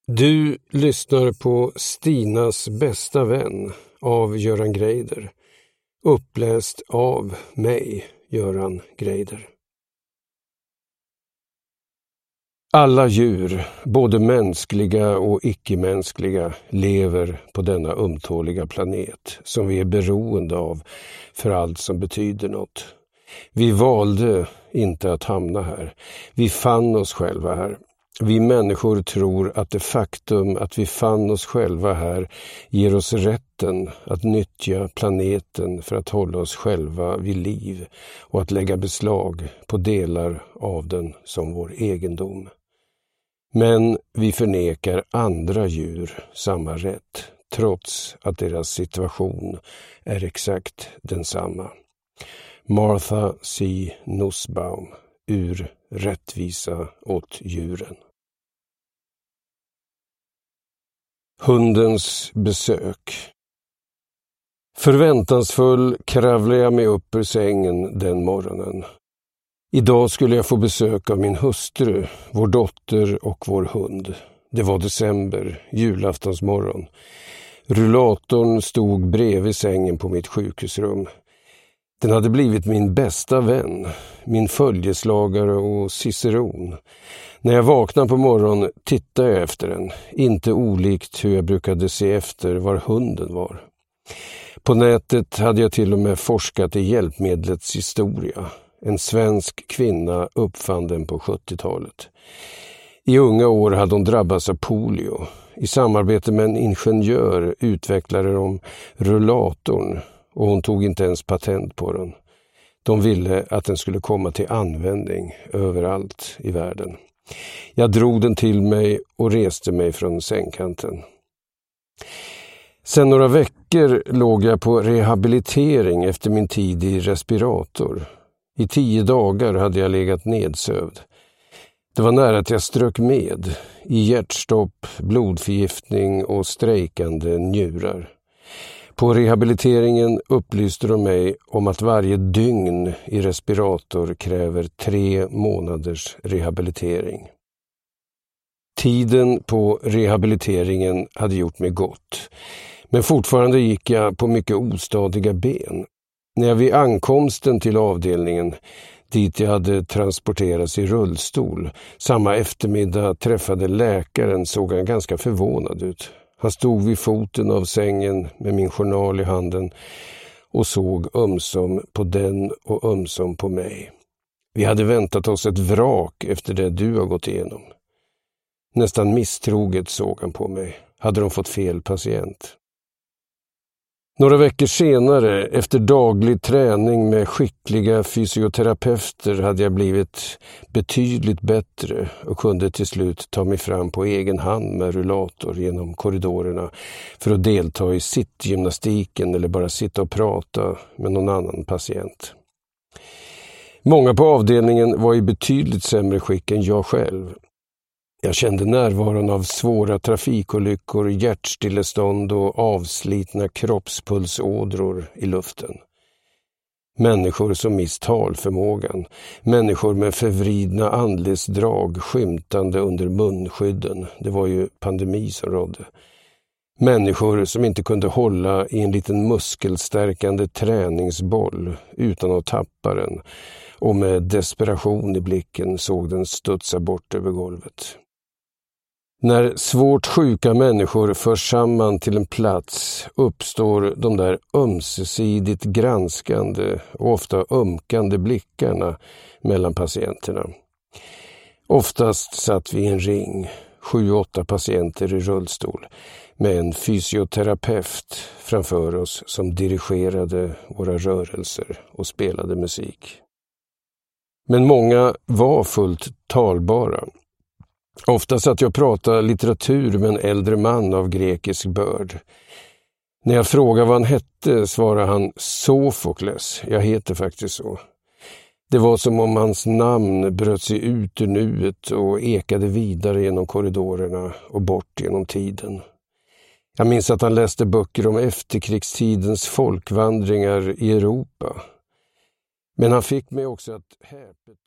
Du lyssnar på Stinas bästa vän av Göran Greider. Uppläst av mig, Göran Greider. Alla djur, både mänskliga och icke-mänskliga, lever på denna ömtåliga planet som vi är beroende av för allt som betyder något. Vi valde inte att hamna här. Vi fann oss själva här. Vi människor tror att det faktum att vi fann oss själva här ger oss rätten att nyttja planeten för att hålla oss själva vid liv och att lägga beslag på delar av den som vår egendom. Men vi förnekar andra djur samma rätt, trots att deras situation är exakt densamma. Martha C. Nussbaum, ur Rättvisa åt djuren. Hundens besök. Förväntansfull kravlade jag mig upp ur sängen den morgonen. Idag skulle jag få besök av min hustru, vår dotter och vår hund. Det var december, julaftonsmorgon. Rullatorn stod bredvid sängen på mitt sjukhusrum. Den hade blivit min bästa vän, min följeslagare och ciceron. När jag vaknade på morgonen tittade jag efter den, inte olikt hur jag brukade se efter var hunden var. På nätet hade jag till och med forskat i hjälpmedlets historia. En svensk kvinna uppfann den på 70-talet. I unga år hade hon drabbats av polio. I samarbete med en ingenjör utvecklade de rullatorn och hon tog inte ens patent på den. De ville att den skulle komma till användning överallt i världen. Jag drog den till mig och reste mig från sängkanten. Sen några veckor låg jag på rehabilitering efter min tid i respirator. I 10 dagar hade jag legat nedsövd. Det var nära att jag strök med i hjärtstopp, blodförgiftning och strejkande njurar. På rehabiliteringen upplyste de mig om att varje dygn i respirator kräver 3 månaders rehabilitering. Tiden på rehabiliteringen hade gjort mig gott, men fortfarande gick jag på mycket ostadiga ben. När jag vid ankomsten till avdelningen, dit jag hade transporterats i rullstol, samma eftermiddag träffade läkaren, såg han ganska förvånad ut. Han stod vid foten av sängen med min journal i handen och såg ömsom på den och ömsom på mig. Vi hade väntat oss ett vrak efter det du har gått igenom. Nästan misstroget såg han på mig. Hade de fått fel patient? Några veckor senare, efter daglig träning med skickliga fysioterapeuter, hade jag blivit betydligt bättre och kunde till slut ta mig fram på egen hand med rullator genom korridorerna för att delta i sittgymnastiken eller bara sitta och prata med någon annan patient. Många på avdelningen var i betydligt sämre skick än jag själv. Jag kände närvaron av svåra trafikolyckor, hjärtstillestånd och avslitna kroppspulsådror i luften. Människor som mist talförmågan, människor med förvridna andlighetsdrag skymtande under munskydden. Det var ju pandemi som rådde. Människor som inte kunde hålla i en liten muskelstärkande träningsboll utan att tappa den och med desperation i blicken såg den studsa bort över golvet. När svårt sjuka människor förs samman till en plats uppstår de där ömsesidigt granskande och ofta ömkande blickarna mellan patienterna. Oftast satt vi i en ring, 7-8 patienter i rullstol, med en fysioterapeut framför oss som dirigerade våra rörelser och spelade musik. Men många var fullt talbara. Ofta satt jag och pratade litteratur med en äldre man av grekisk börd. När jag frågade vad han hette svarade han Sofokles. Jag heter faktiskt så. Det var som om hans namn bröt sig ut ur nuet och ekade vidare genom korridorerna och bort genom tiden. Jag minns att han läste böcker om efterkrigstidens folkvandringar i Europa. Men han fick mig också att häpet